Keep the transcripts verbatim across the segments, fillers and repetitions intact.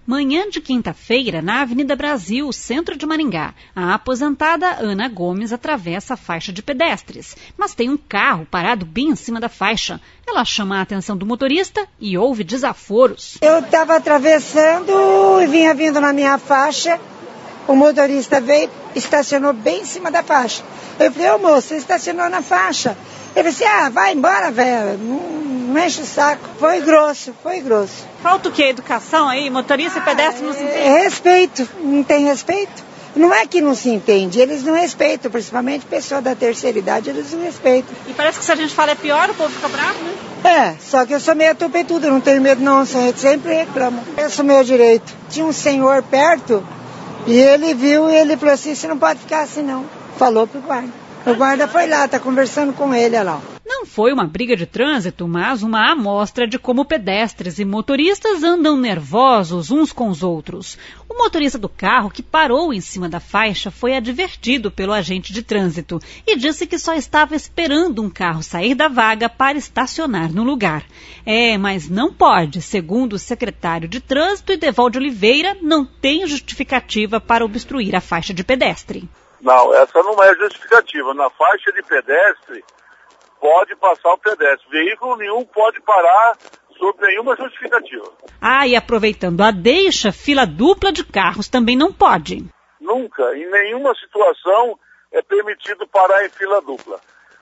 Manhã de quinta-feira, na Avenida Brasil, centro de Maringá, a aposentada Ana Gomes atravessa a faixa de pedestres, mas tem um carro parado bem em cima da faixa. Ela chama a atenção do motorista e ouve desaforos. Eu estava atravessando e vinha vindo na minha faixa, o motorista veio, estacionou bem em cima da faixa. Eu falei, ô moço, você estacionou na faixa. Ele disse, ah, vai embora, velho, não, não enche o saco. Foi grosso, foi grosso. Falta o quê? Educação aí? Motorista ah, e pedestre não se entende? É, respeito, não tem respeito. Não é que não se entende, eles não respeitam, principalmente pessoa da terceira idade, eles não respeitam. E parece que se a gente fala é pior, o povo fica bravo, né? É, só que eu sou meio tupetudo, eu não tenho medo não, eu sempre reclamo. Eu sou meu direito. Tinha um senhor perto e ele viu e ele falou assim, você não pode ficar assim não. Falou pro guarda. O guarda foi lá, tá conversando com ele, olha lá. Não foi uma briga de trânsito, mas uma amostra de como pedestres e motoristas andam nervosos uns com os outros. O motorista do carro, que parou em cima da faixa, foi advertido pelo agente de trânsito e disse que só estava esperando um carro sair da vaga para estacionar no lugar. É, mas não pode. Segundo o secretário de Trânsito, Edevaldo Oliveira, não tem justificativa para obstruir a faixa de pedestre. Não, essa não é justificativa. Na faixa de pedestre, pode passar o pedestre. Veículo nenhum pode parar sob nenhuma justificativa. Ah, e aproveitando a deixa, fila dupla de carros também não pode. Nunca, em nenhuma situação é permitido parar em fila dupla.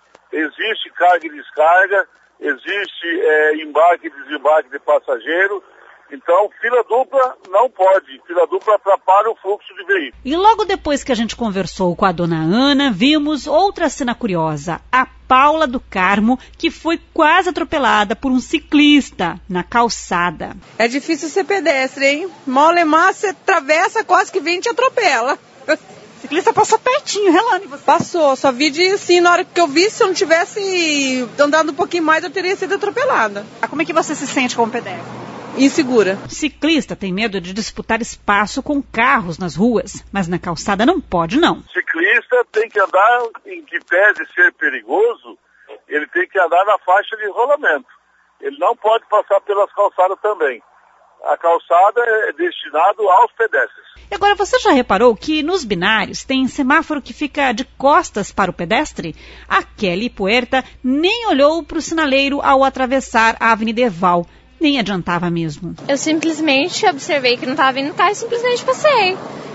Existe carga e descarga, existe é, embarque e desembarque de passageiro. Então, fila dupla não pode. Fila dupla atrapalha o fluxo de veículos. E logo depois que a gente conversou com a dona Ana, vimos outra cena curiosa. A Paula do Carmo, que foi quase atropelada por um ciclista na calçada. É difícil ser pedestre, hein? Molemar, você atravessa, quase que vem e te atropela. O ciclista passou pertinho, relando. Você. Passou, só vi de assim, na hora que eu vi, se eu não tivesse andado um pouquinho mais, eu teria sido atropelada. Ah, como é que você se sente como pedestre? Insegura. O ciclista tem medo de disputar espaço com carros nas ruas, mas na calçada não pode, não. O ciclista tem que andar, em que pese ser perigoso, ele tem que andar na faixa de rolamento. Ele não pode passar pelas calçadas também. A calçada é destinada aos pedestres. E agora, você já reparou que nos binários tem semáforo que fica de costas para o pedestre? A Kelly Puerta nem olhou para o sinaleiro ao atravessar a Avenida Eval. Nem adiantava mesmo. Eu simplesmente observei que não estava vindo carro e simplesmente passei.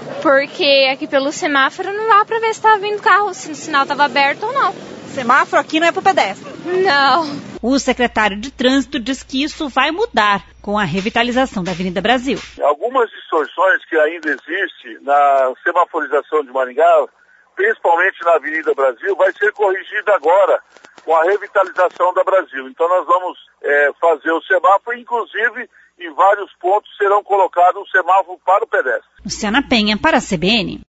Porque aqui pelo semáforo não dá para ver se estava vindo carro, se o sinal estava aberto ou não. Semáforo aqui não é para o pedestre? Não. O secretário de Trânsito diz que isso vai mudar com a revitalização da Avenida Brasil. Algumas distorções que ainda existem na semaforização de Maringá, principalmente na Avenida Brasil, vai ser corrigida agora com a revitalização da Brasil. Então nós vamos é, fazer o semáforo, inclusive em vários pontos serão colocados um semáforo para o pedestre. Luciana Penha, para a C B N.